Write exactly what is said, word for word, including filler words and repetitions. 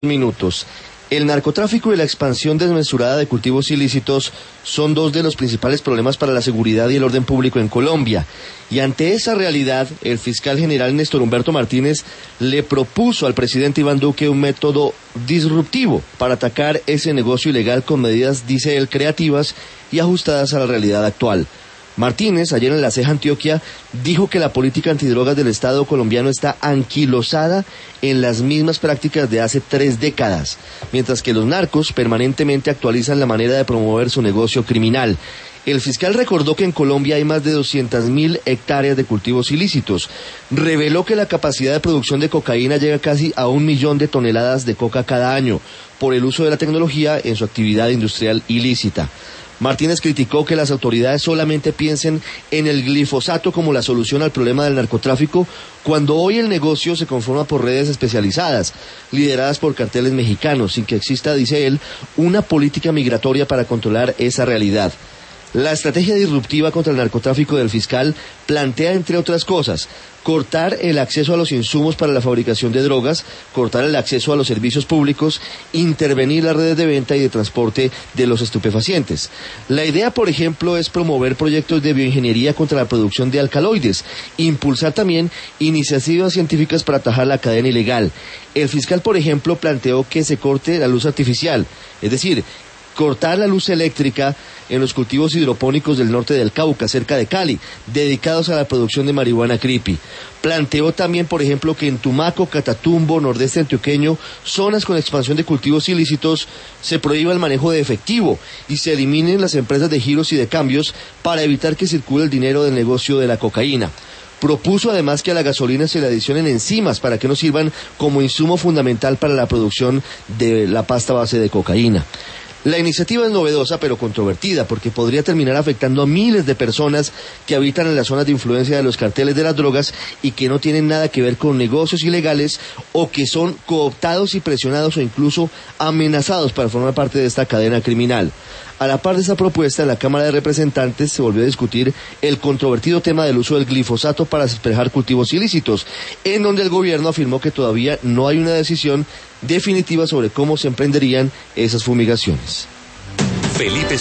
Minutos. El narcotráfico y la expansión desmesurada de cultivos ilícitos son dos de los principales problemas para la seguridad y el orden público en Colombia. Y ante esa realidad, el fiscal general Néstor Humberto Martínez le propuso al presidente Iván Duque un método disruptivo para atacar ese negocio ilegal con medidas, dice él, creativas y ajustadas a la realidad actual. Martínez, ayer en La Ceja, Antioquia, dijo que la política antidrogas del Estado colombiano está anquilosada en las mismas prácticas de hace tres décadas, mientras que los narcos permanentemente actualizan la manera de promover su negocio criminal. El fiscal recordó que en Colombia hay más de doscientas mil hectáreas de cultivos ilícitos. Reveló que la capacidad de producción de cocaína llega casi a un millón de toneladas de coca cada año, por el uso de la tecnología en su actividad industrial ilícita. Martínez criticó que las autoridades solamente piensen en el glifosato como la solución al problema del narcotráfico, cuando hoy el negocio se conforma por redes especializadas, lideradas por carteles mexicanos, sin que exista, dice él, una política migratoria para controlar esa realidad. La estrategia disruptiva contra el narcotráfico del fiscal plantea, entre otras cosas, cortar el acceso a los insumos para la fabricación de drogas, cortar el acceso a los servicios públicos, intervenir las redes de venta y de transporte de los estupefacientes. La idea, por ejemplo, es promover proyectos de bioingeniería contra la producción de alcaloides, impulsar también iniciativas científicas para atajar la cadena ilegal. El fiscal, por ejemplo, planteó que se corte la luz artificial, es decir, cortar la luz eléctrica en los cultivos hidropónicos del norte del Cauca, cerca de Cali, dedicados a la producción de marihuana creepy. Planteó también, por ejemplo, que en Tumaco, Catatumbo, nordeste antioqueño, zonas con expansión de cultivos ilícitos, se prohíba el manejo de efectivo y se eliminen las empresas de giros y de cambios para evitar que circule el dinero del negocio de la cocaína. Propuso además que a la gasolina se le adicionen enzimas para que no sirvan como insumo fundamental para la producción de la pasta base de cocaína. La iniciativa es novedosa pero controvertida porque podría terminar afectando a miles de personas que habitan en las zonas de influencia de los carteles de las drogas y que no tienen nada que ver con negocios ilegales o que son cooptados y presionados o incluso amenazados para formar parte de esta cadena criminal. A la par de esta propuesta, en la Cámara de Representantes se volvió a discutir el controvertido tema del uso del glifosato para despejar cultivos ilícitos, en donde el gobierno afirmó que todavía no hay una decisión definitiva sobre cómo se emprenderían esas fumigaciones. Felipe